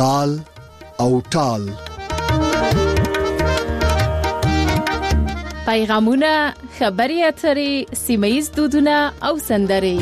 تال او ټال. پیغامونه، خبري اترې، سیمه‌یز دودونه او سندرې.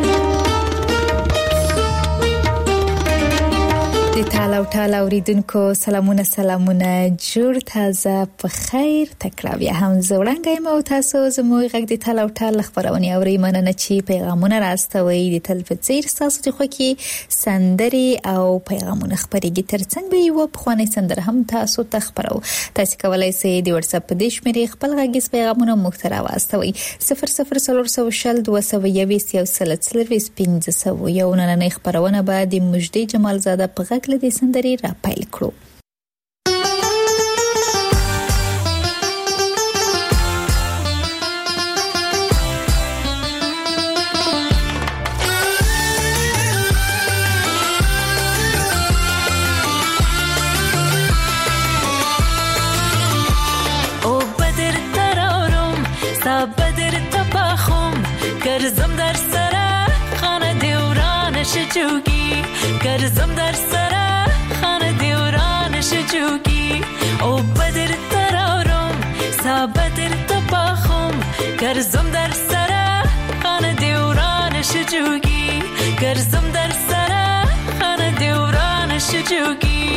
د تال او ټال اوریدونکو سلامونه جوړ تازه په خیر تکرار بیا هم زوړنګ مو تاسو زموږ غږ د تال او ټال خبرونه اوري. مننه چې پیغامونه راستوي. د تلفزیون تاسو ته خو کې سندري او پیغامونه خبريږي. ترڅنګ به یو په خوانې سندره هم تاسو ته خبرو. تاسو کولای شئ د واتس اپ په دې شمېرې خپل غږیز پیغامونه مخ ته راوستوي. 004012 یو نن خبرونه به د مجدي جمال زاده په غږ د سندري را پیل کړو. او بدر ترارم سا بدر تباخم کرزم در سره خانه دیورانش جوگی کرزم در سره خانه دیورانش جوگی. او بدر ترارم سا بدر تباخم کرزم در سره خانه دیورانش جوگی کرزم در سره خانه دیورانش جوگی.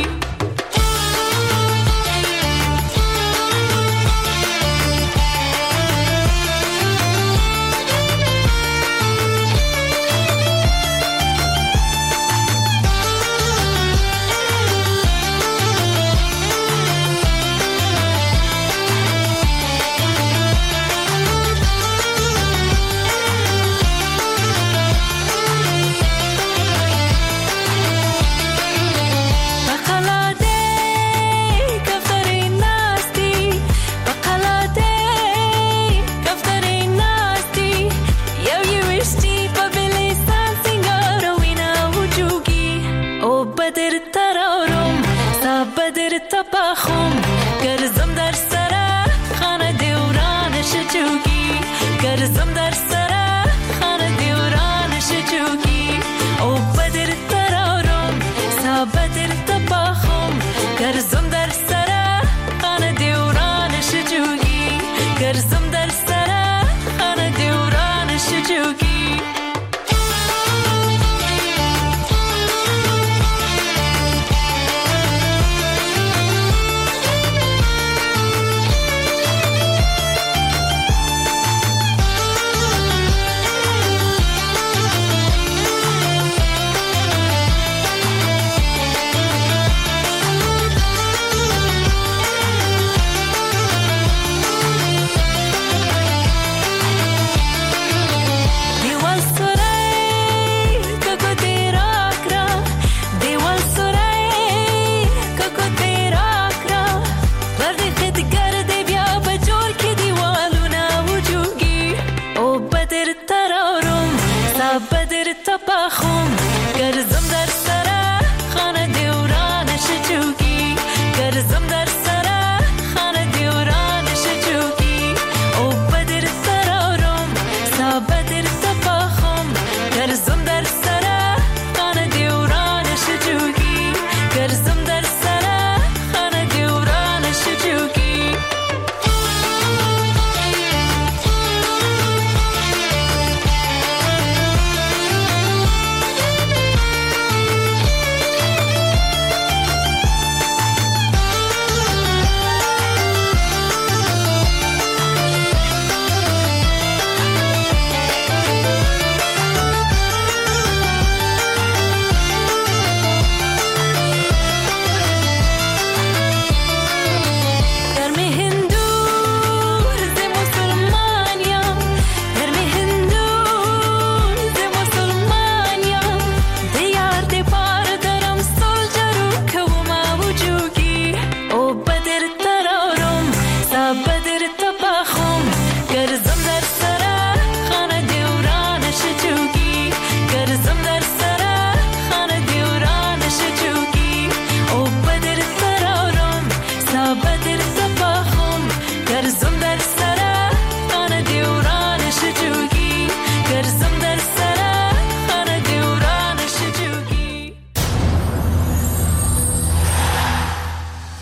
تباخم کرزم در سره خانه دیورانش جوگی کرزم در سره خانه دیورانش جوگی. او بدر ترارم سا بدر تباخم کرزم در سره خانه دیورانش جوگی کرزم در سره خانه دیورانش جوگی. تباخم کرزم در سره خانه دیورانش جوگی کرزم در سره خانه دیورانش جوگی. او بدر ترارم سا بدر تباخم کرزم در سره خانه دیورانش جوگی کرزم در سره خانه دیورانش جوگی.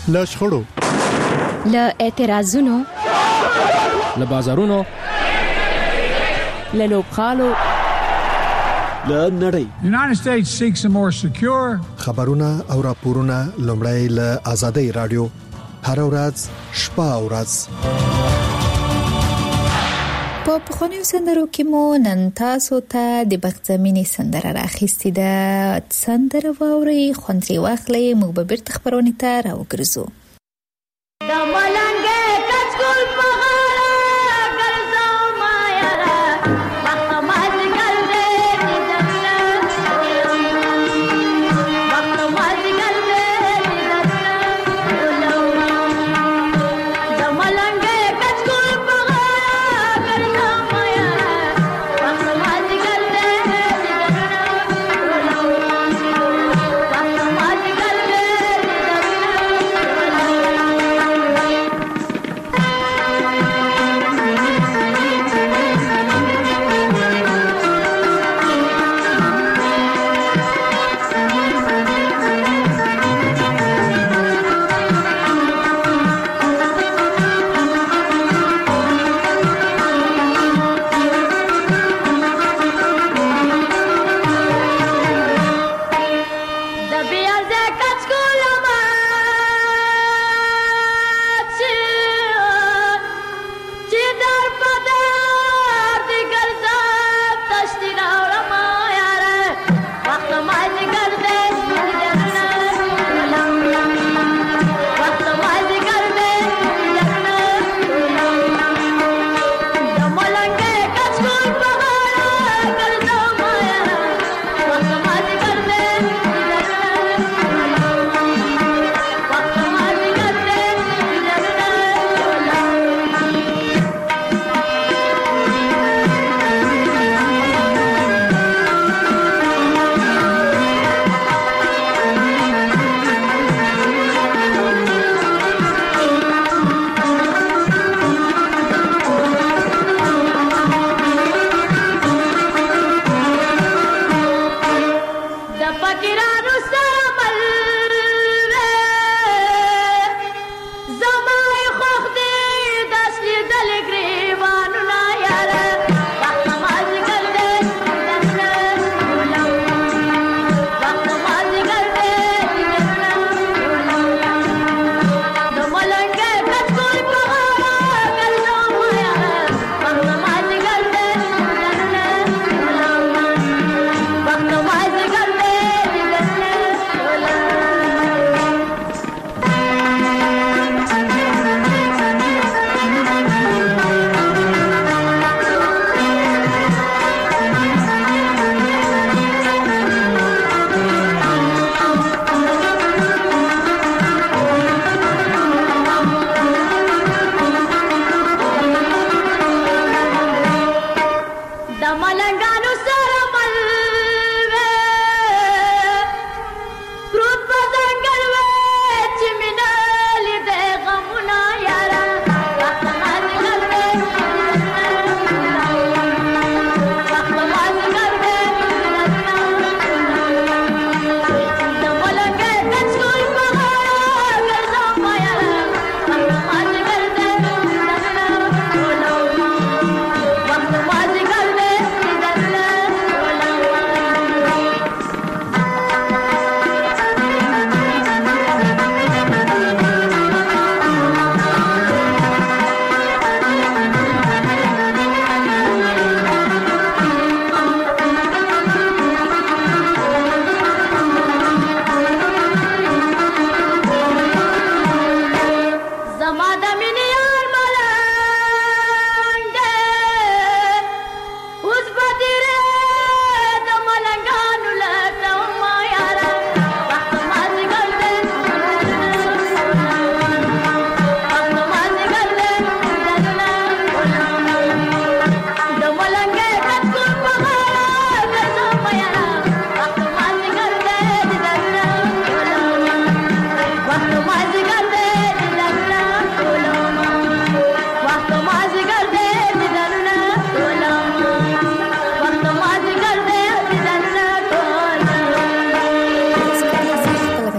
له شخړو، له اعتراضونو، له بازارونو، له لوبغالو، له نړۍ. United States seeks a more secure. خبرونه او راپورونه لومړی له آزادۍ رادیو هر ورځ شپه او ورځ. په پخوانیو سندرو کې مو نن تاسو ته د بخت زمینی سندره راخیستې ده. سندره واوري، خوند ترې واخلئ، موږ به بیرته خپرونې ته راوګرځو.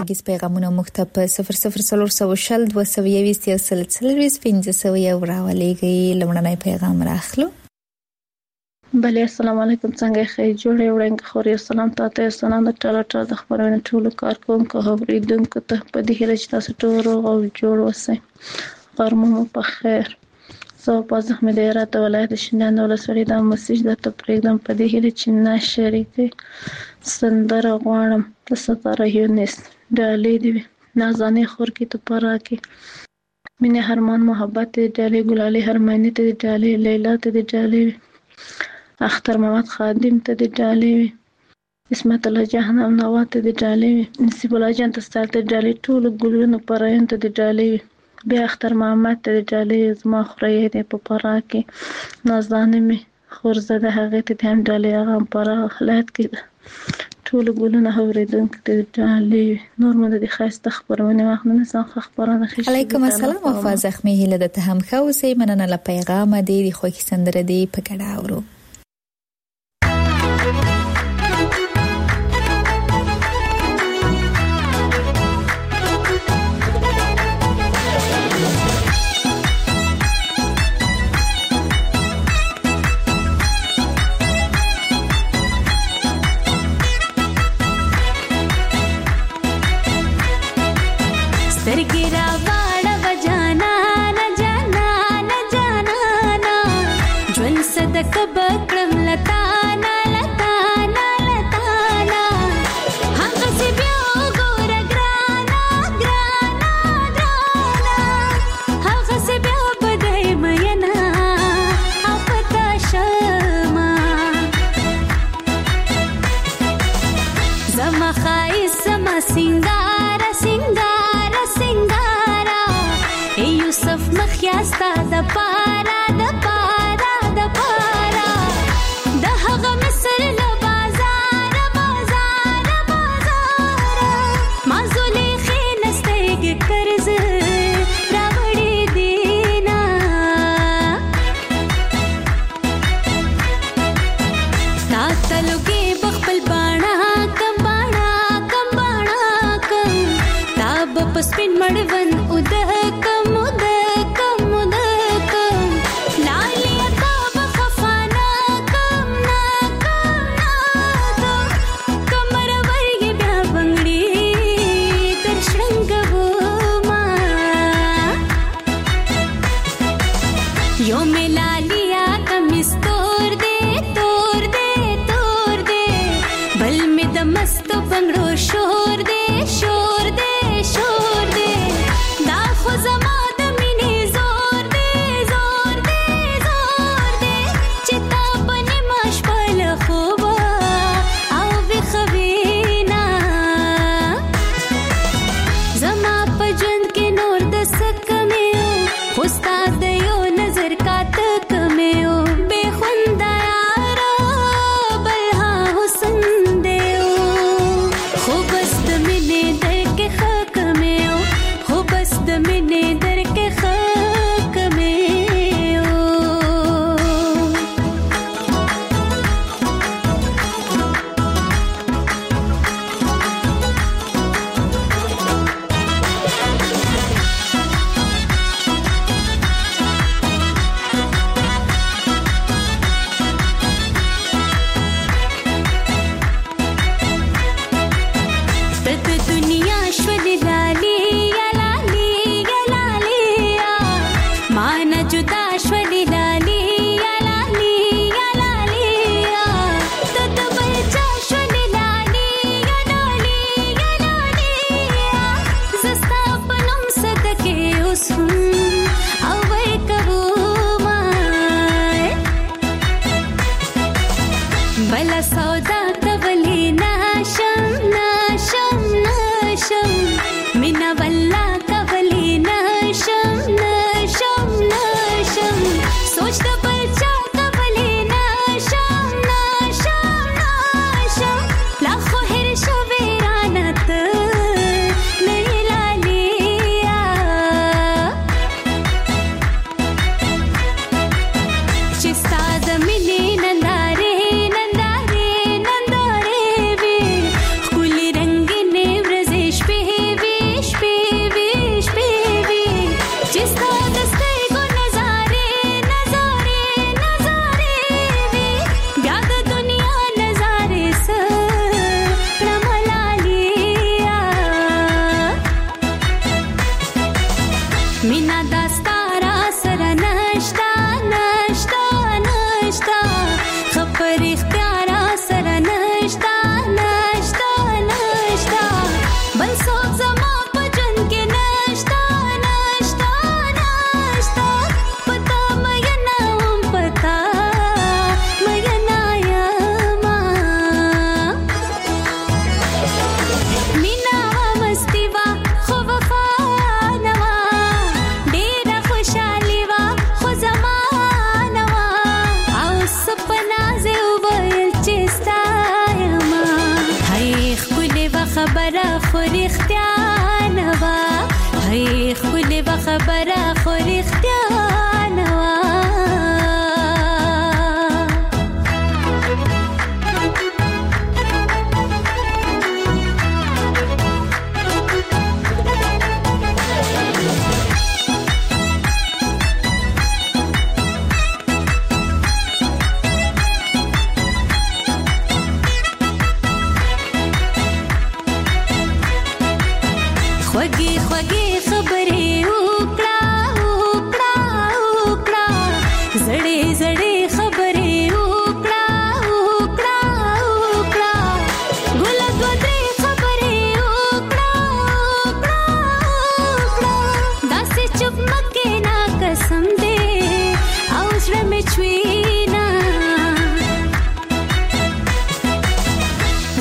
غږیز پیغامونه مختب 0040202215 راولېږي. لمړنی پیغام راخلو. بله السلام علیکم، څنګه خیر جوړې وړاندې خوري. السلام تاسو سلام د ټاله د خبرونه ټولو کارکونکو اوریدونکو ته په دې هیله چې تاسو ټول روغ او جوړ اوسئ. غرمه په خیر. زه په زحمت د هرات ولایت شینان ولسوالۍ د مسیج د تپریدم په دې هیله چې ناشریکي سندره غواړم د ستاره یونس ډالې دی نازانه خور کی ته پراکي مینه هرمان محبت ډالې ګلالي هرمانی ته ډالې لیلا ته ډالې اختر محمد خادم ته ډالې اسمت الله جهنم نوات ته ډالې نصیب الله جان ته ستاسو ډالې ټول ګلونو پراین ته ډالې بیا اختر محمد ته ډالې زما خوري دې په پراکي نازانه می خورزده هغه ته هم ډالې هغه پر خلات کې ټول ګلونه اوریدونکو ته ډالې نور مده د خاصه خبرونه واخلنه څنګه خبرونه خښ علیکم السلام وفا زخمی هله د تهم خوسې مننه ل پیغام دې د خوښ سندره دې په کډه اورو. خو بس د مینې در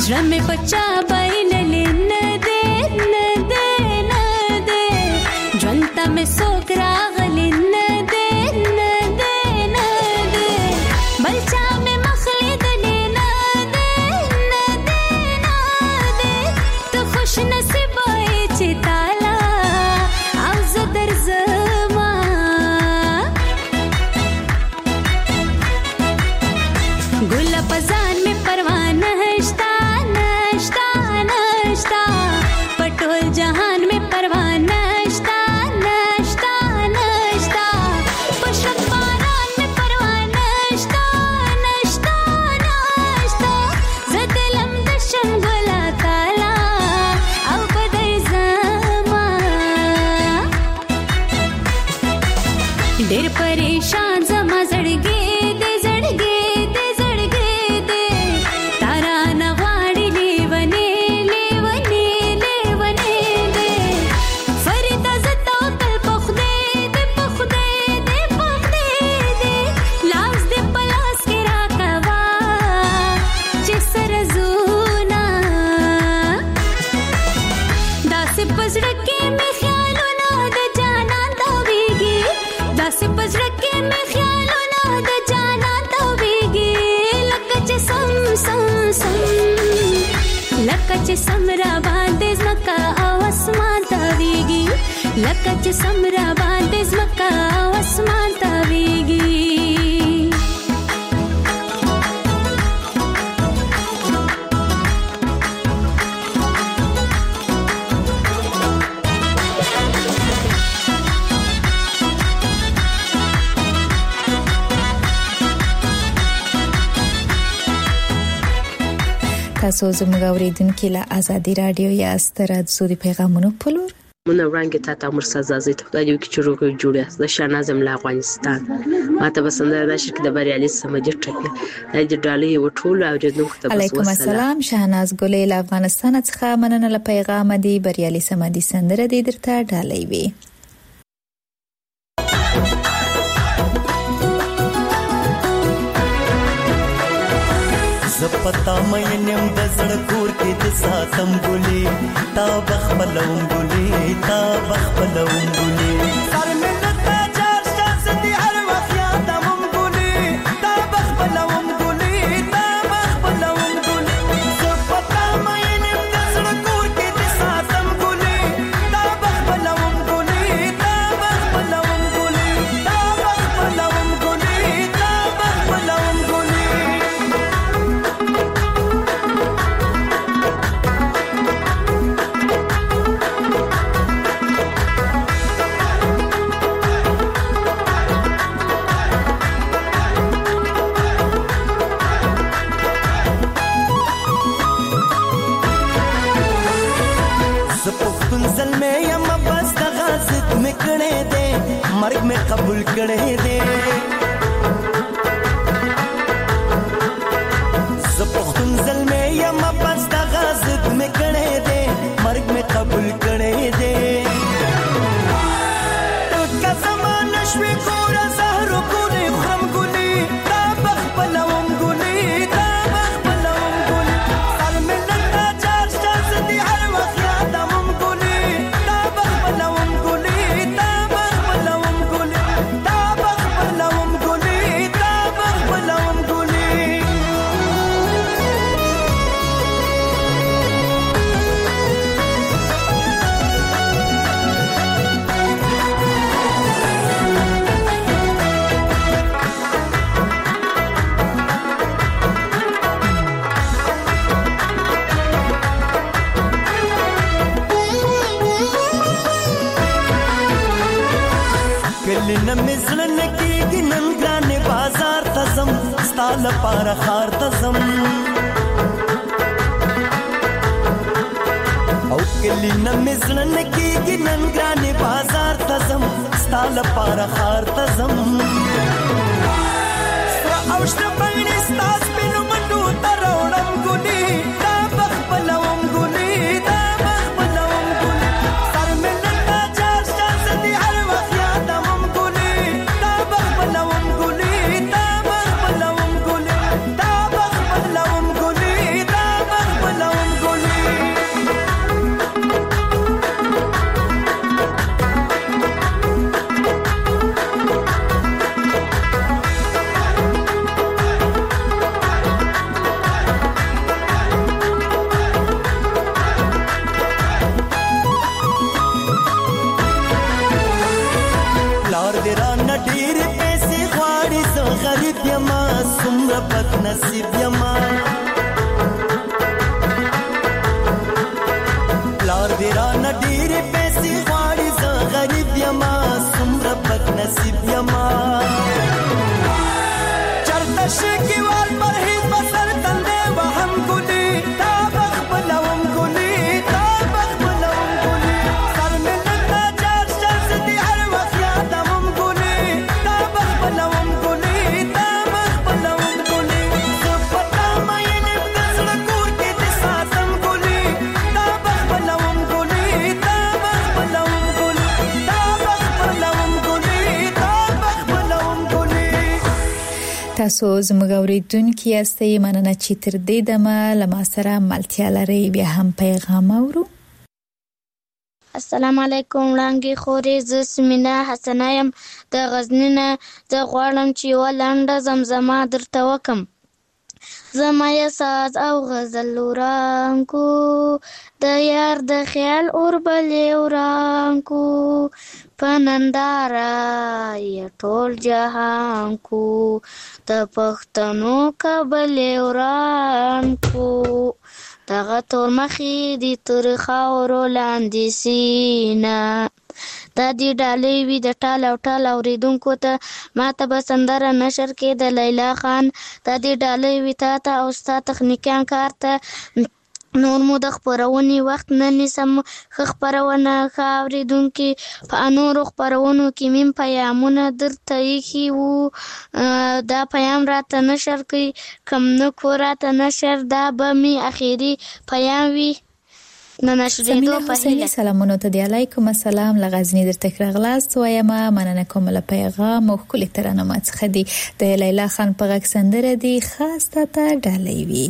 زړه مې پچا بایللې نه دې ژوند ته مې څوک راغلی نه دې بل چا مې مخ لیدلی نه دې ته خوش نصیبه یې چې تاله او زه درځمه ګله په ځان مې پروا نشته په ټول جهان مې پروا نشته په شک باران مې پروا نشته زه دلم د شم ګله تاله او په درځمه ډېر پریشان زما زړګی دې تارا نه غواړي لیونې دې فریده زه توکل په خدای دې لاس دې په لاس کې راکوه چې سره زونه داسې په زړه کې مې خیالونه د جانان تاویږي د جانان تاویږي لکه چې سم را باندې ځمکه او اسمان تاویږي لکه چې سم را باندې ځمکه او اسمان تاویږي تاسو زموږ اوریدونکو له ازادي رادیو یا سترات زودي پیغامونو پلور مونږ وړاندې ته امر سزازي ته خدای دې کې چروګ جوړه د شاهنازم له افغانستان ماته بسنده د شرکت د بریالي سمجه ټکی د ډالۍ وټول او جنو ته علیکم السلام شاهناز ګلې له افغانستان څخه مننه له پیغام دی بریالي سمدي سندره دې درته ډالۍ وي زپتا مې نیم د زړه کور کې د ساتم ګلې تا بخبلوم ګلې سر مې نتا چار شاس دي هر وخت یادم ګلې تا بخبلوم ګلې زپتا مې نیم د زړه کور کې د ساتم ګلې تا بخبلوم ګلې مرګ میں قبول کړې دې زپختون زلمه یم بس د غازت میں کړې دې مرګ میں قبول کړې دې تو زمانه شوي ګور زهر ګورې خرم ګولې تا بخبلوم ګولې سر مې نتا چار شاس دي هر وخت یادم ګولې تا بخبلوم ګولې نن مزلن کېږي نن ګرانې بازار ته ځم ستا لپاره ښار ته ځم او کلي نه مزلن کېږي نن ګرانې بازار ته ځم ستا لپاره ښار ته ځم سره او شنه بڼې ستا سپینو منډو ته راوړم ګلې دا بخبلوم ګلې سر مې نن چار شاس دي هر وخت یادم نصیب یما پلار دې را نډیر پیسې غواړي زه غریب یما څومره بد نصیب یما چرته شګي وال پر هیڅ بسر تندې وهم ګلي تا بخ بلوم ګلي تا بخ بلوم ګلي سر مې نتا چار شمس دي هر وخت یادوم ګلي تا بخ بلوم ګلي تا بخ بلوم ګلي زه پتا مې نه نظر کور کې دې ساتم ګلي تا بخ بلوم ګلي تا بخ بلوم ګلي تا بخ بلوم ګلي تا بخ بلوم ګلي. تاسو زموږ اوریدونکو یاستئ مننه چې تر دې دمه لما سره ملتیا لري بیا هم پیغام اورو. السلام علیکم وړانګې خورې زه سمینا حسنه یم د غزني نه زه غواړم چې یوه لنډه زمزمه درته وکم زما یې ساز او غزل ورانکو د یار د خیال اور بلې ورانکو په ننداره یې ټول جهان کو د پښتنو کبلې ورانکو دغه تور مخې دي تر خاورو لاندې سینه دا دی ډالۍ وي د ټال او ټال اوریدونکو ته ماته به سندره نشر کې د لیلا خان دا دی ډالۍ وي تا ته او ستا تخنیکیان کار ته نور مو د خپرونې وخت نه نیسم ښه خپرونه ښه اورېدونکي په نورو خپرونو کې میم پیامونه درته ایښي وو دا پیام راته نشر کوي کم نه کو راته نشر دا به مې اخري پیام وي سمینا حسینی سلامونو ته دی علیکم السلام لغزنی در تکرغلاست وایم مننه کوم له پیغام او کلی ترانه څخه دی د لیلا خان په غږ سندره دی خاص ته ډالۍ وی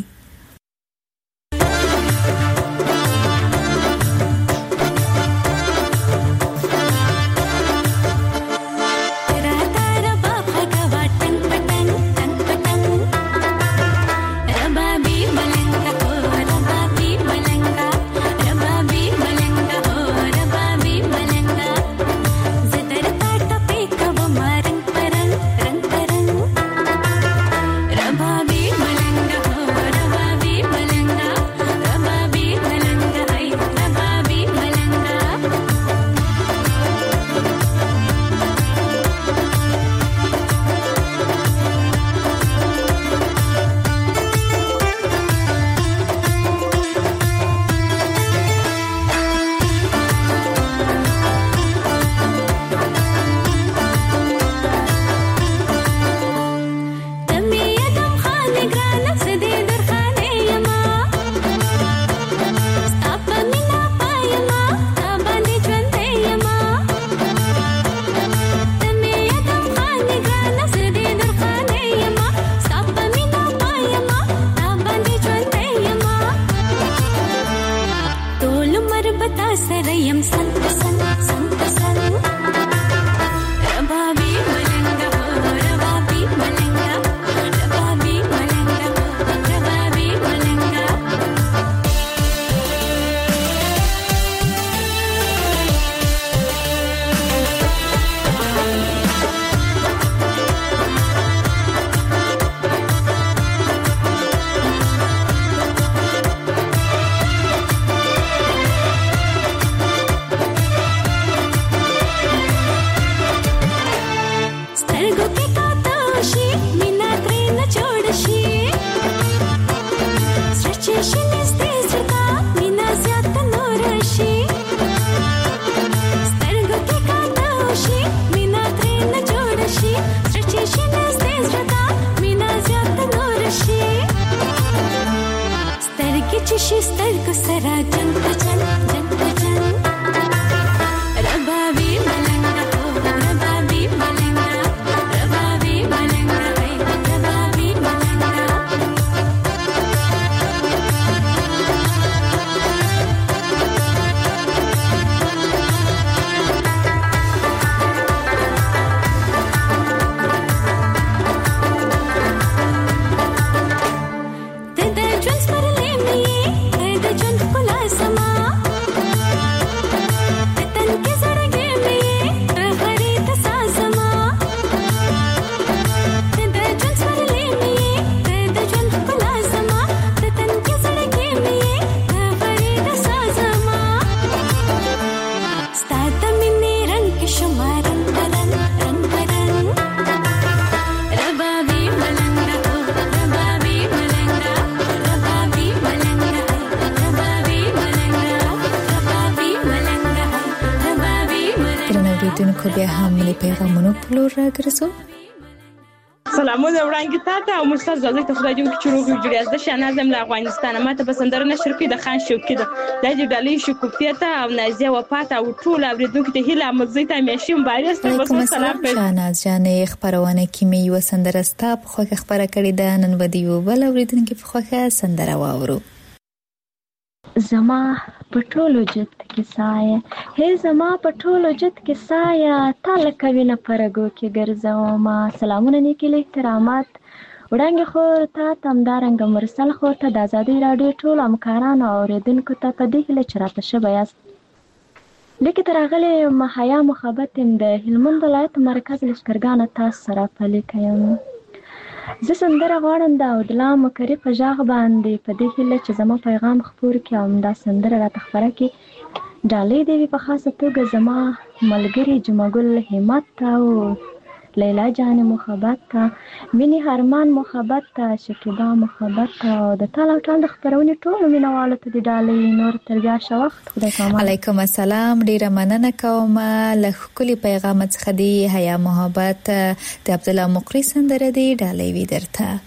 خو بیا هم له پیغامونو پلور راګرځو. سلامونه وړاندې تاسو او مستر زاده ته خدای دې چې روغ جوړ یاست. شنازم له افغانستان ماته بسندره نشر کې د خان شوقي ده د دې ډالۍ شکوفتي ته او نازیه وفات او ټول اوریدونکو ته هیله مزي ته مېشم بایست. سلام شناز جانې خبرونه کې مې یو سندره ستا په خوخه خبره کړې ده. نن ودیو بل اوریدونکو په خوخه سندره واورو. زما پټولو جت کې سایه هي زما پټولو جت کې سایه تاله کوي نه پرګو کې ګرځاو ما. سلامونه نیکي له احترامات وړاندې خو ته تمدارنګ مرسل خو ته د آزادۍ رادیو ټول همکارانو او اوریدونکو ته په دې هیله چې راته شوی یاست. لیکه ترغله محیا محبت د هلمند ولایت مرکز لشکرګان تاسو سره پلي کوم. زه سندره غواړم د اودلام کری په ژغ باندې په دې هیله چې زما پیغام خپور کړي او دا سندره راته خبره کړي. ډالۍ دی په خاصه توګه زما ملګری جمعګل همت او لیلا جان محبت ته مینی هرمان محبت ته شکیبا محبت ته او د ټال د خبرونه ټول مینوالو ته د ډالۍ نور تر بیا شو وخت. خدای پامان. علیکم السلام. ډیره مننه کوم له خولي پیغام څخه دی حیا محبت د عبد الله مقری سندره دی ډالۍ وی درته.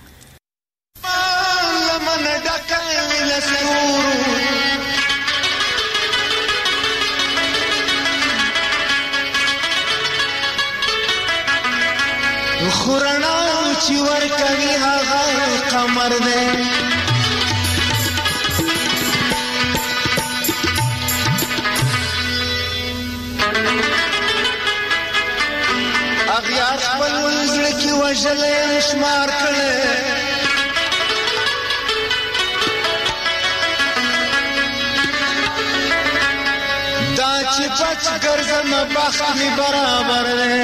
خورنا چې ور کوي هغه قمر دی اغیار خپل زړه کې وژلې شمار کړي دا چې پچ ګرځم بخت می برابر دی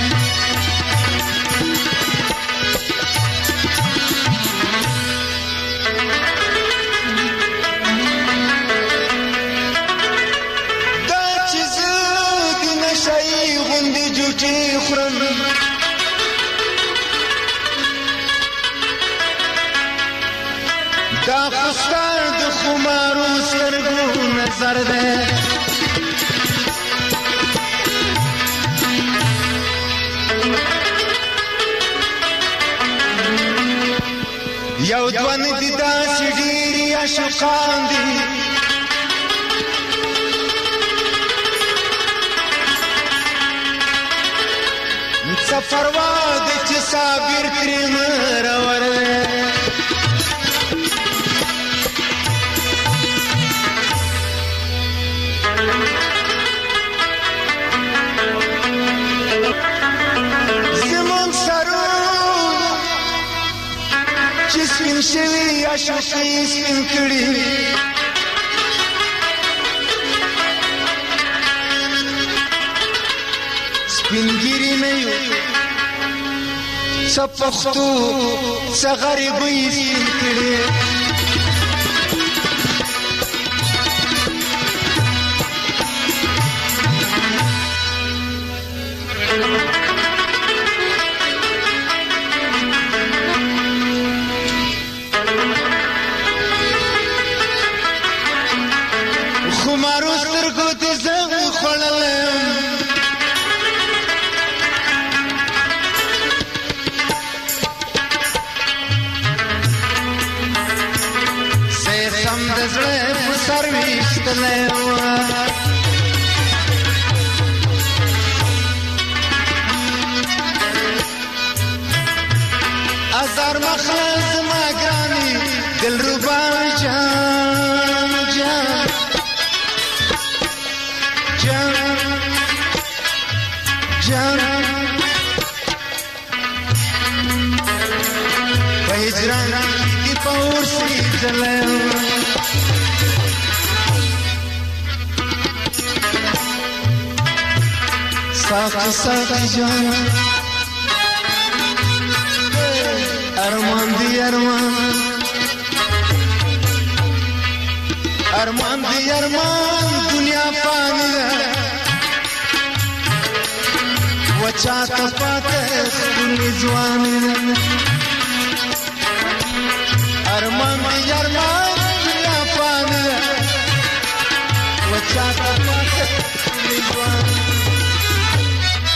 دا خستار د خمارو سترګو نظر ده یو دوان دي داسې ډېرې عاشقان دي سفروا د چې صابر ترې مرور زمون سرو چې سپین شوي عاشقي سپین کړي سپینګیري نه یو څه پښتو څه غریبۍ سپین کړي خمارو سترګو ته زنګ خوړلم سم د زړه په سر ویشتلی وه ازار مخه زما ګرانې دلربا جان جان جان جان په هجران کې په ورسې ځلی ساقی ساقی جان ارمان دی ارمان ارمان دی ارمان دنیا فانی ده وچا تا پاته دنیا ځواني ده ارمان دی ارمان دنیا فانی ده وچا تا پاته دنیا ځواني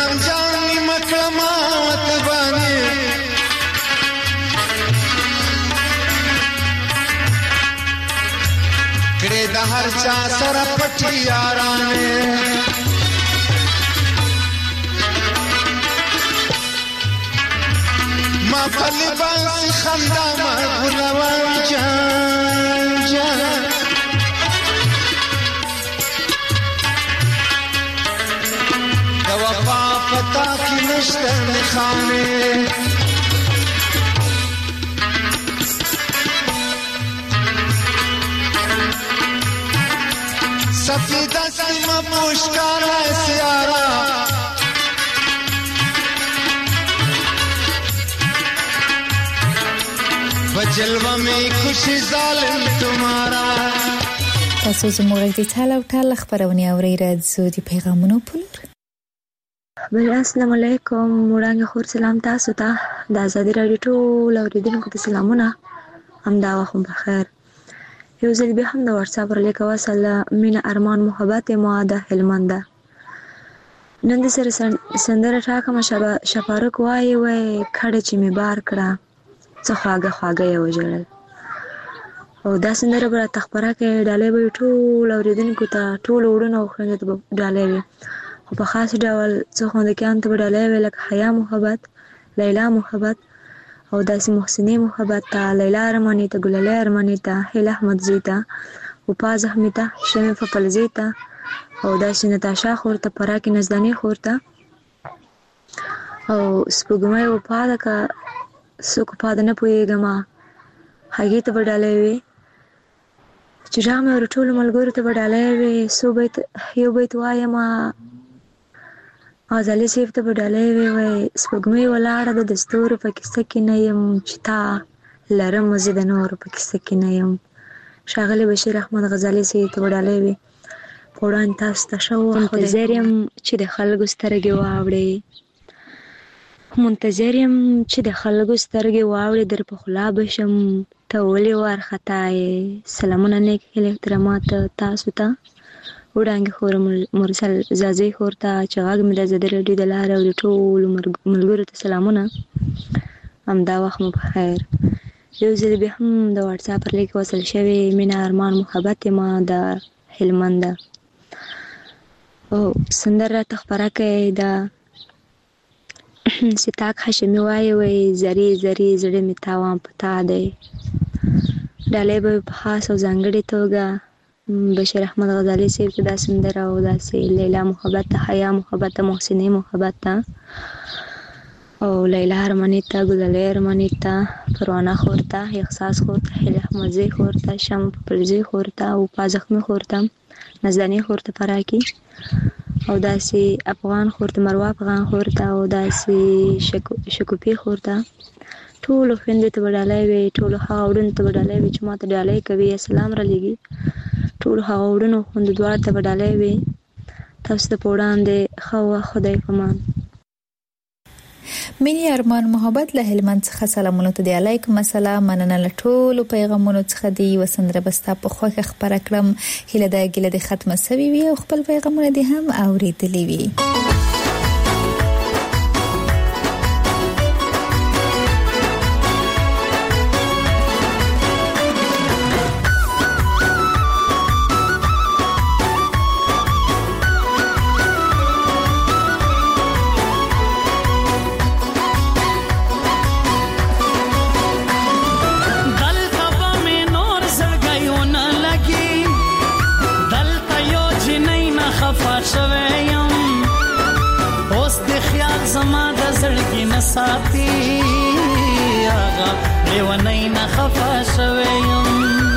جهان جاني مکلما وتباني کړه د هر چا سره پټي یارانه ما فلباس خندا ما غلوان جان جان د وفا پتا کی نشته خانه سفیدہ سیما پوشکارا سیارا بجلوہ میں خوشی ظالم تمہارا. تاسو زموږ د ټاله او ټاله خبرونه اورئ. راځو د پیغامونو په لور. السلام علیکم. وړاندې خور سلام تاسو ته. د آزادي راډیو ټول اوریدونکو ته سلامونه. همدا وخت بخیر. یو ځل بیا هم د واتساپ پر لیک وصله مینا ارمان محبت ما د هلمند. نن د سره سندره ټاکم شپارک وای وای کړه چې می بار کړه څه خواږه خواږه یې وژړل. او دا سندره به تخبره کې ډالۍ به ټول اوریدونکو ته ټول وړونه او خویندو ته ډالۍ وي. خو په خاص ډول څه خوندکیان ته به ډالۍ وي لکه حیا محبت، لیلا محبت او داسې محسنې محبت ته، لیلا ارماني ته، ګلالۍ ارماني ته، هیله احمدزي ته، وپا زخمي ته، شمې فپلزي ته او داسې نتاشا خور ته، پراکې نزداني خور ته او سپوږمۍ وپا ده که څوک وپا ده نه پوهېږم هغې ته به ډالۍ وي. چې راغمې ور ټولو ملګرو ته به ډالۍ وي. یو بیت وایم غزالي صاحب ته به ډالۍ وي. وایي سپوږمۍ ولاړه ده د ستورو په کیسه کې نه یم چې تا لرم زه د نورو په کیسه کې نه یم. ښاغلی بشیر احمد غزالي صاحب ته به ډالۍ وي. په وړاندې تاسو ته ښه وخت منتظر یم چې د خلکو سترګې واوړې، منتظر یم چې د خلکو سترګې واوړې، در په خلا بشم ته ولې وارخطا یې. سلامونه نیک هیلې احترامات تاسو ته. وړاندې خور مرسل زازۍ خور ته چې غږ مې د آزادي راډیو د لارې او د ټولو ملګرو ته سلامونه. همدا وخت مو بخیر. یو ځل بیا هم د واتساپ پر لیک وصل شوی مینا ارمان محبت ما د هلمند. او سندره راته خپره کوي د ستاک هاشمي وایي وایي زری زری زړه مې تاوان په تا دی. ډالۍ به په خاص او ځانګړې توګه بشیر احمد غزالي صاحب ته دا سندره او داسې لیلا محبت ته، حیا محبت ته، محسنې محبت ته او لیلا ارماني ته، ګلالۍ ارماني ته، پروانه خور ته، احساس خور ته، هیله احمدزي خور ته، شم پلزي خور ته، وپا زخمي خور ته، نزداني خور ته، پراکي او داسې افغان خور ته، مروه افغان خور ته او داسې شکوپي خور ته. ټولو خویندو ته به ډالۍ وي، ټولو هغه وړونو ته به ډالۍ وي چې ما ته ډالۍ کوي، سلام را لېږي. ټولو هغه وړونو خویندو دواړو ته به ډالۍ وي. تاسو ته په وړاندې ښه وخت، خدای پامان. مینی ارمان محبت له هلمند څخه سلامونه ته دی. علیکم السلام. مننه له ټولو پیغامونو څخه دی. وسندره بستا په خوخه خبره کړم. هله دا ګله د ختمه سوي وي او خپل پیغامونه دي هم اوریدلې وي. ساتي هغه لیونی نه خفه شوی یم.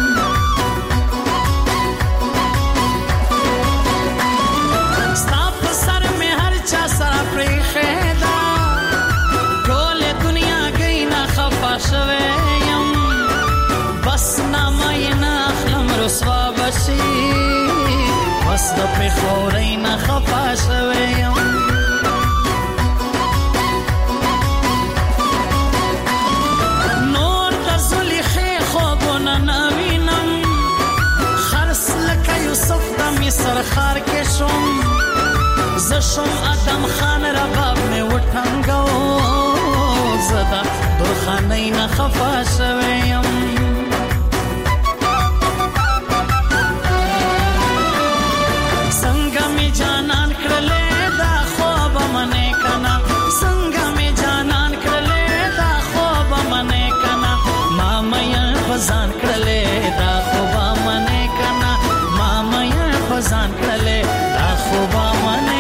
ستا په سر مې هر چا سره پرېښې ده، ټولې دنیا گئی نه خفه شوی یم. بس نامه یې نه اخلم رسوا به شي، بس د پېښورۍ نه خفه شوی یم. سرخار کې شوم زه شوم ادم خان ربا خانې نه خفا شوی یم څنګه می جانان کړلې دا خوب منې کنا څنګه می جانان کړلې دا خوب منې کنا ما مې فزان کړلې دا خوب منې کنا ما مې فزان کړلې دا خوب منې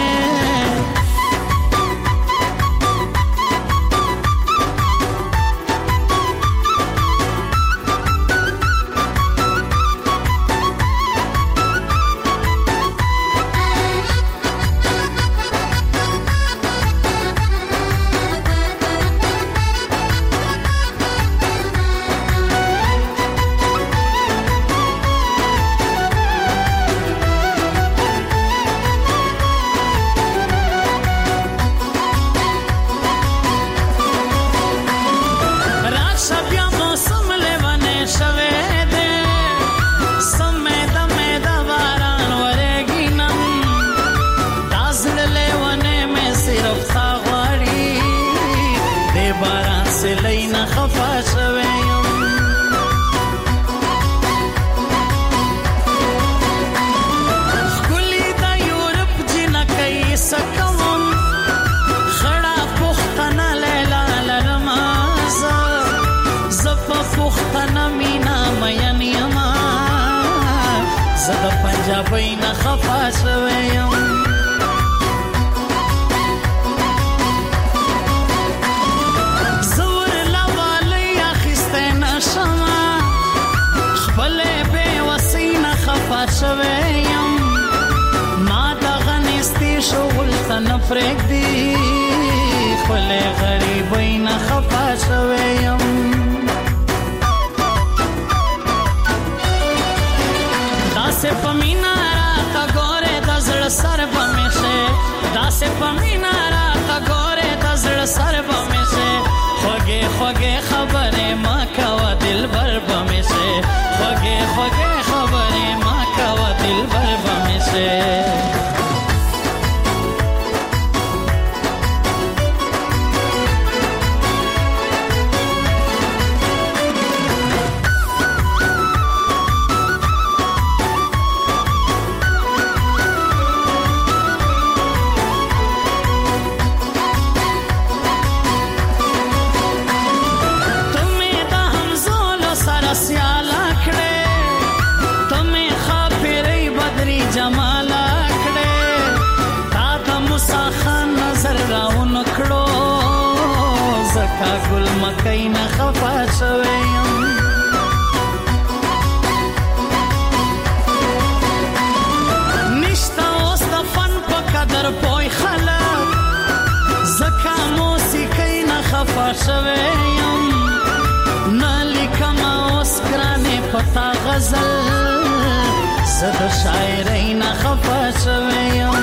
پنجابی نه خفا شوی یم زور لوالی اخیستی نشما خپلې بې وسۍ نه خفا شوی یم ما دغه نیستي شغل ته نه پرېږدي خپلې غریبۍ نه خفا شوی یم داسې په مینا راته ګورې د زړه سر به مې شي داسې په مینا راته ګورې د زړه سر به مې شي خوږې خوږې خبرې ما کوه دلبر به مې شي خوږې خوږې خبرې ما کوه دلبر به مې شي گل مکای نه خفا شوی یم نشته اوس د فن په قدر پوی خلک ځکه موسیقۍ نه خفا شوی یم نه لیکم اوس ګرانې پتا غزل زه د شاعرۍ نه خفا شوی یم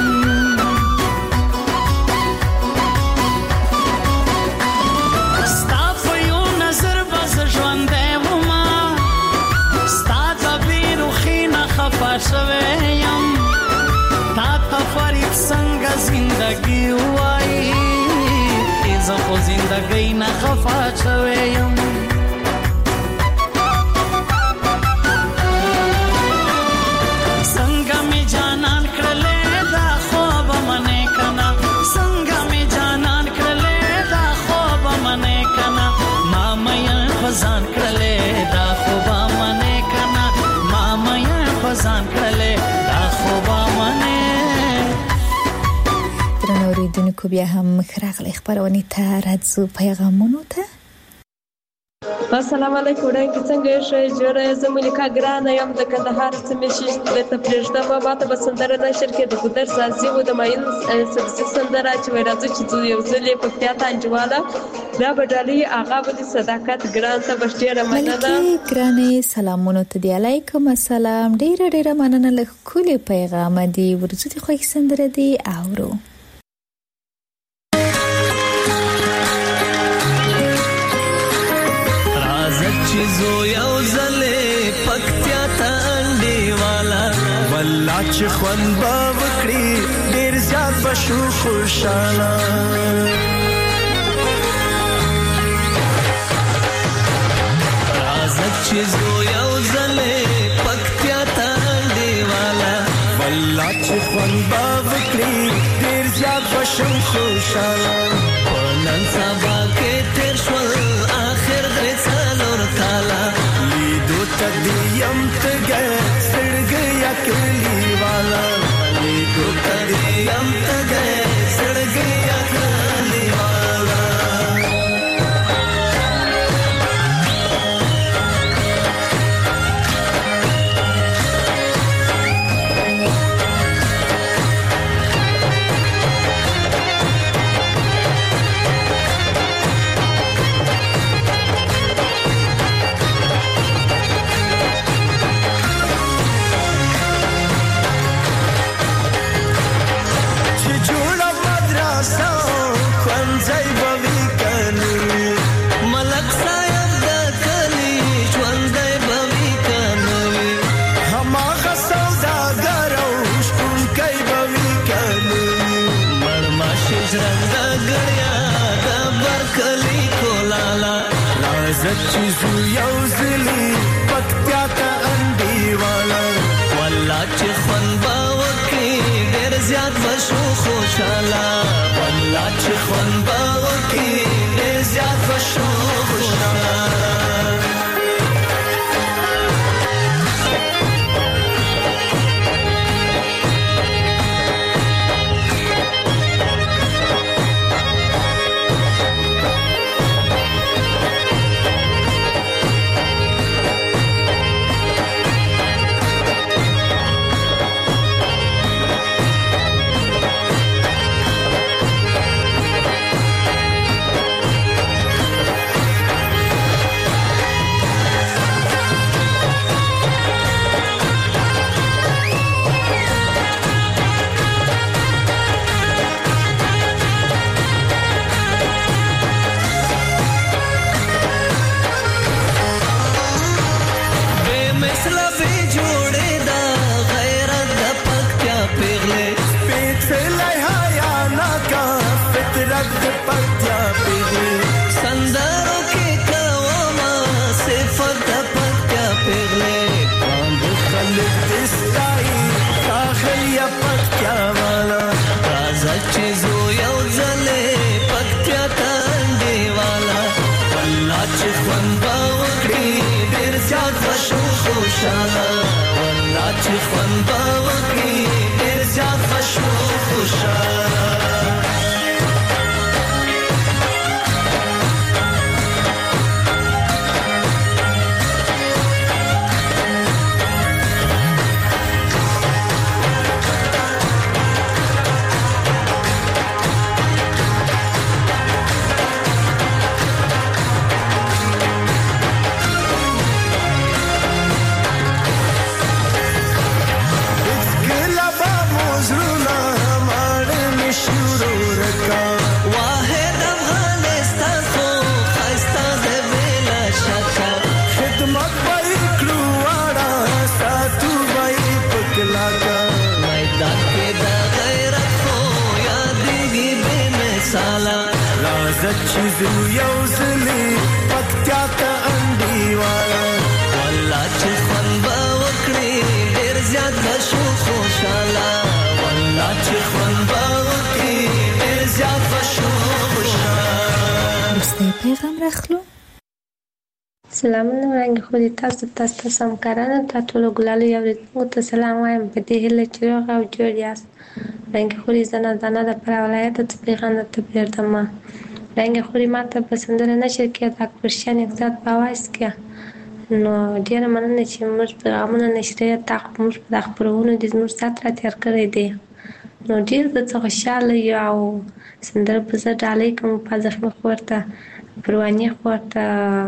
شوی یم تا ته فرید څنګه زندگی وایي زه خو زندګۍ نه خفا شوی یم څنګه مې جانان کړلې دا خوب منې کنا څنګه مې جانان کړلې دا خوب منې کنا ما مې فزان کړلې دا خوب منې کنا ما مې فزان کړلې دا خوب منې درنو اوریدونکو بیا هم راغلی خبرونه ته راځو پیغامونو ته السلام علیکم وړاندې څنګه شې جوړه زمولیکا ګرانه یم د کندهار سیمې شې د تپریشته په ماته بسندره نشر کې د ګودر سازي و د ماین سبزي سندره چې راځي چې یو ځلې په پیاته انجواله دا بدالي هغه د صداقت ګران ته بشټیره مننه ګرانه سلامونه ته دی علیکم السلام ډیره مننه له کلی پیغام دی ورته خو سندره دی اورو زو یو زله پکتیا ته انډي والا والله چې خوان با وکړي ډیر زیات بشو خوشاله بشم خوشاله نن سبا کې تیر شول اخر درې څلور کاله لیدو ته دې یم تږی سړګی کلی والا لیدو ته دې یم تږی سړګی کلی والا چیزو یو زلی پکتیا تا انډیواله والله چې خوند به وکړي ډېر زیات به شو خوشحاله والله چې خوند به وکړي ډېر زیات به شو خوشحاله سلامونه وړاندې خو دې تاسو همکارانو ته ټولو ګلالو اورېدونکو ته سلام وایم په دې هیله چې روغ او جوړ یاست. وړاندې خو دې زه نازانه د فراه ولایت څخه پیغام درته پرېږدم. وړاندې خو دې ماته په سندره نشر کې د اکبرشاه نهضت په اواز کې نو ډېره مننه چې موږ پیغامونه نشریه تا موږ په خپرونو دې زموږ سات را تېر کړی دی. نو ډېر زه خوشحاله یم او سندره په زه ډالۍ کوم په زخمي خور ته پروانې خور ته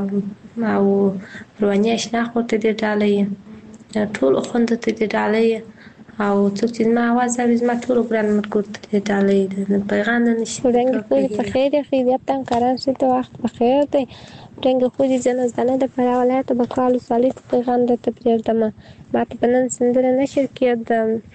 او پروانې اشنا خور ته دې ډالۍ ټولو خویندو ته دې ډالۍ او څوک چې زما اواز اوري زما ټولو ګران ملګرو ته دې ډالۍ د پیغام د نشي وړاندې خو دې په خیر یې خیریت ته همکاران شي ته وخت په خیر دی. وړاندې خو دې زه نازدانه د فراه ولایت بکرا ولسوالۍ ته پیغام درته پرېږدم. ماته په نن سندره نشر کې د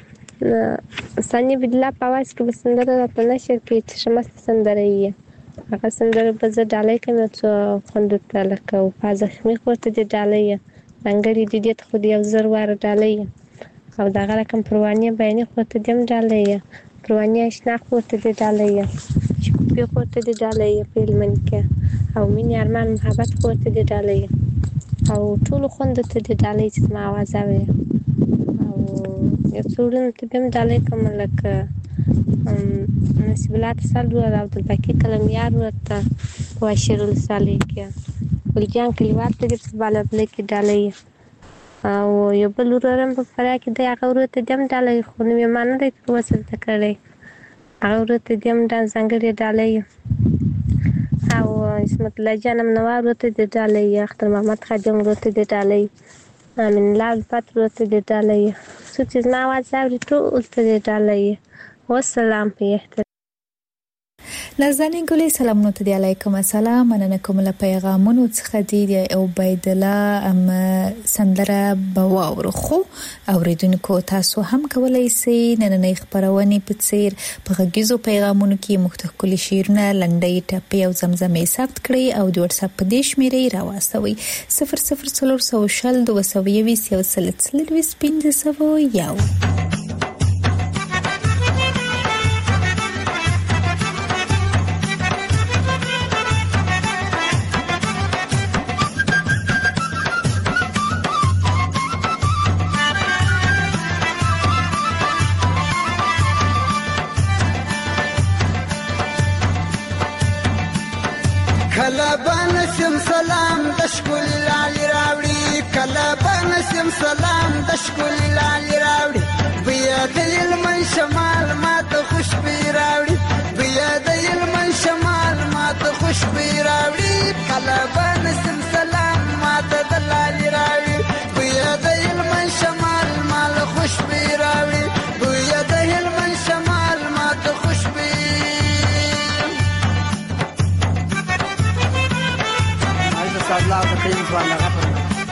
ثاني بدله په اواز کې به سندره راته نشر کړي چې ښه مست سندره یې هغه سندره به زه ډالۍ کوم یو څو خویندو ته لکه وفا زخمي خور ته دې ډالۍ ځانګړې دې ته خو دې یو زر واره ډالۍ او دغه رقم پروانې بیانې خور ته دې هم ډالۍ پرواني اشنا خورته دې ډالۍ شکوفي خورته دې ډالۍ په هلمند کې او مینې ارمان محبت خورته دې ډالۍ او ټولو خوندو ته دې ډالۍ چې زما اواز اوري او یو څو وروڼو ته به هم ډالۍ کوم لکه نصیب الله تسل ورور او عبدالباقي قلمیار ورور ته په واشیر ولسوالۍ کې ګلجان کلیوال ته دې په بالابلۍ کې ډالۍ او یو بل ورور هم په فراه کې دی هغه ورور ته دې هم ډالۍ خو نوم یې ما نه دی تر اوسه زده کړی هغه ورور ته دې هم ځانګړې ډالۍ او عصمت الله جان امنوار ورور ته دې ډالۍ اختر محمد خادم ورور ته دې ډالۍ امین الله الفت ورور ته دې ډالۍ څوک چې زما اواز اوري ټول ته دې ډالۍ والسلام په احترام نازنین ګلې سلامونه ته دی علیکم السلام مننه کوم له پیغامونو څخه دی عبید الله سندره بواور خو اوریدونکو تاسو هم کولای شئ نننې خبرونه په څیر په غږیزو پیغامونو کې مختلف شعرونه لنډۍ ټپې او زمزمې ثبت کړئ او د واتس اپ په دې شمیرې راوستوي 004022 کله بنسم سلام د شکل لالي راوړي کله بنسم سلام د شکل لالي راوړي بیا د علم شمال ماته خوشبي راوړي بیا د علم شمال ماته خوشبي راوړي کله بنسم سلام ماته د لالي راوړي بیا د علم شمال مال خوشبي راوړي بیا د علم شمال ماته خوشبي الله بخير والله غفر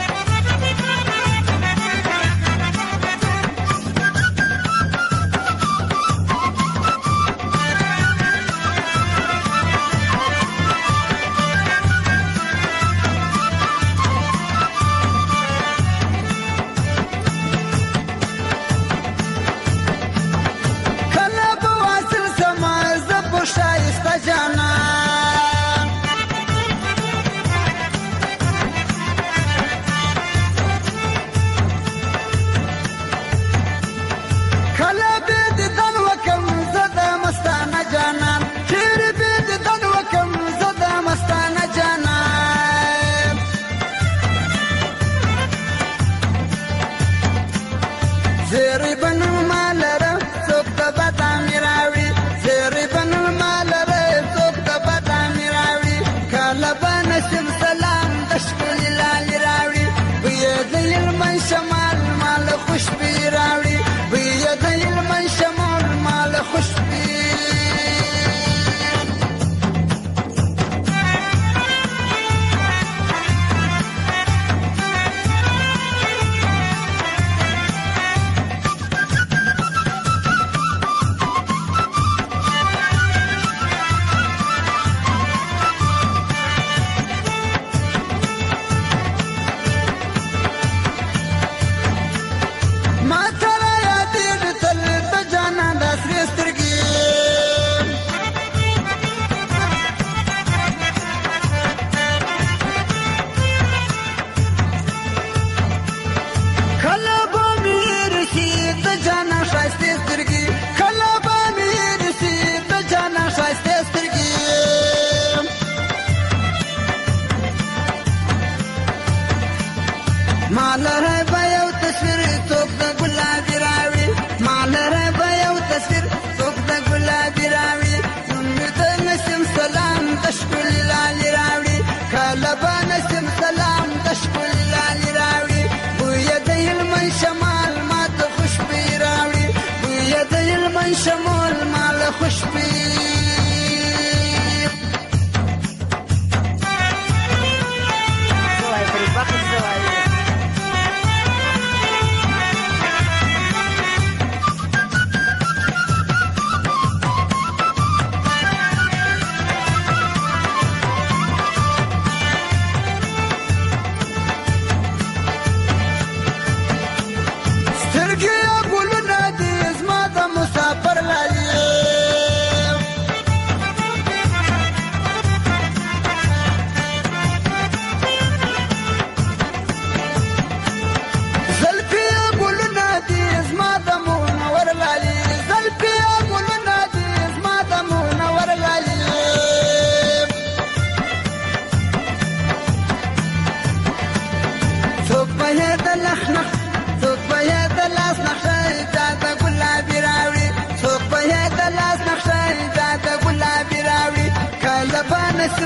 کله بواصل سما زب شایسته جانا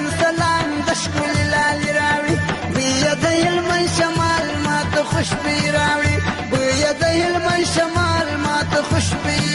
سلام د ښکلي لالي راوړي بویه د هلمند شمال ماته خوشبویي راوړي بویه د هلمند شمال ماته خوشبویي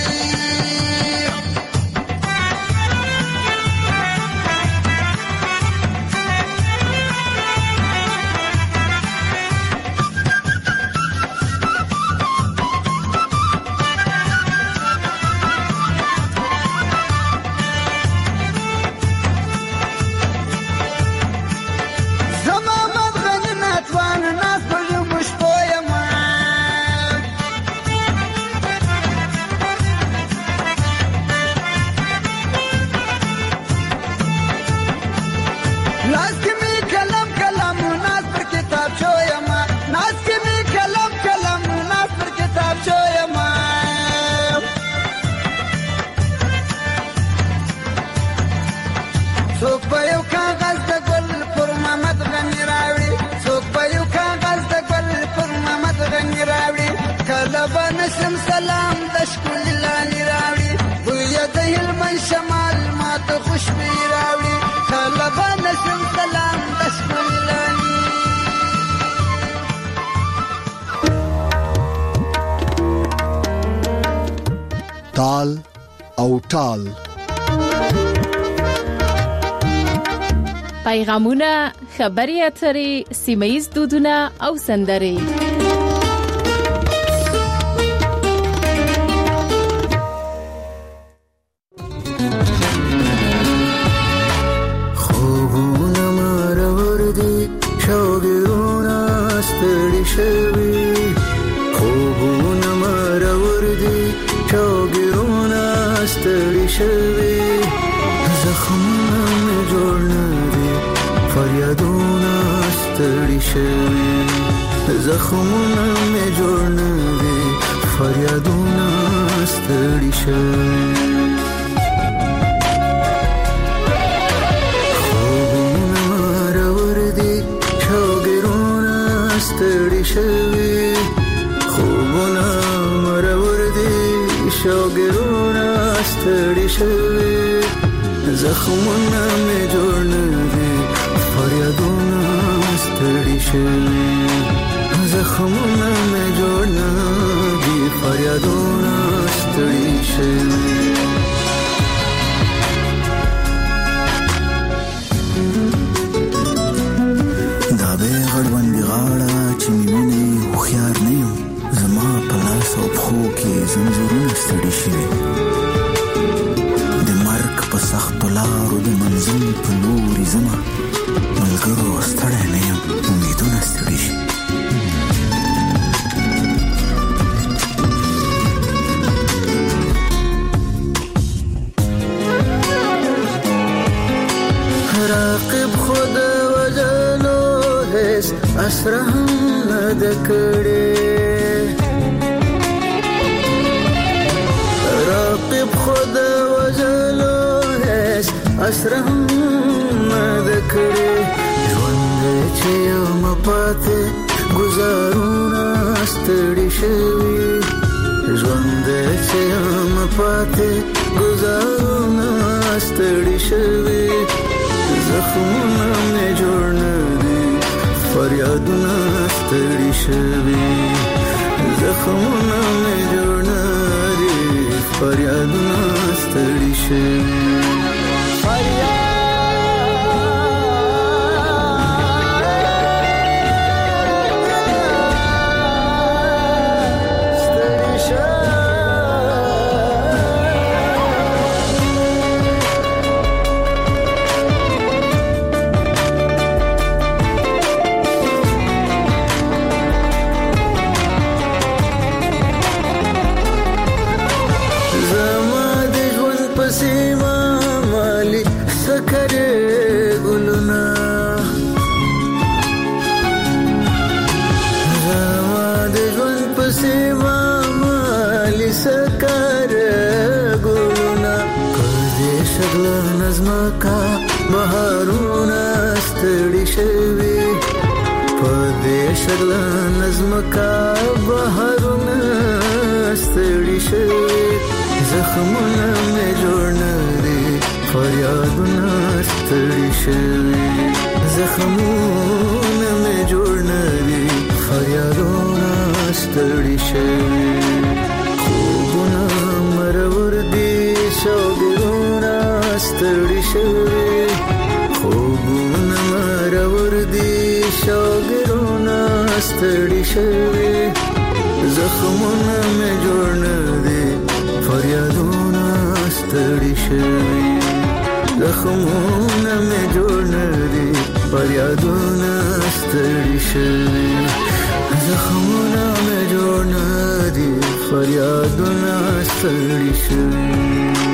نسم سلام د ښکلي لالي راوړي بویه د هلمند شمال ماته خوشبویي راوړي کله به نسم سلام د ښکلي لالي تال او ټال پیغامونه خبري اترې سیمه‌ییز دودونه او سندرې زخمونه مې جوړ نه دي فریادونه ستړي شوي خوبونه مرور دي شوګرونه ستړي شوي خوبونه مرور دي شوګرونه ستړي شوي زخمونه مې جوړ نه دي فریادونه ستړي شوي زخمونه مې جوړ نه دي فریادونه ستړي شوي دا به غړوندې غاړه چې مې ویني هوښیار نه یم زما په لاس او پښو کې زنځیرونه ستړي شوي د مرګ په سختو لارو د منزل په لوري ځمه ملګرو ستړی نه یم امیدونه ستړي شي راقب خود وجلو هیس اسره هم نده کړي راقب خود وجلو هیس اسره هم نده کړي ژوند چې یم پاتې ګزارونه ستړي شوي ژوند چې یم پاتې ګزارونه ستړي شوي زخمونه مې جوړ نه دي فریادونه ستړي شوي زخمونه مې جوړ نه دي فریادونه ستړي شوي نظمکا بهارونه ستړي شوي په دې شګل نظمکا بهارونه ستړي شوي زخمونه مې جوړ نه دي فریادونه ستړي شوي زخمونه مې جوړ نه دي فریادونه ستړي شوي خوبونه مرور دي شوګرونه ستړي شوي خوبونه مرور دي شوګرونه ستړي شوي زخمونه مې جوړ نه دي فریادونه ستړي شوي زخمونه مې جوړ نه دي فریادونه ستړي شوي زخمونه مې جوړ نه دي فریادونه ستړي شوي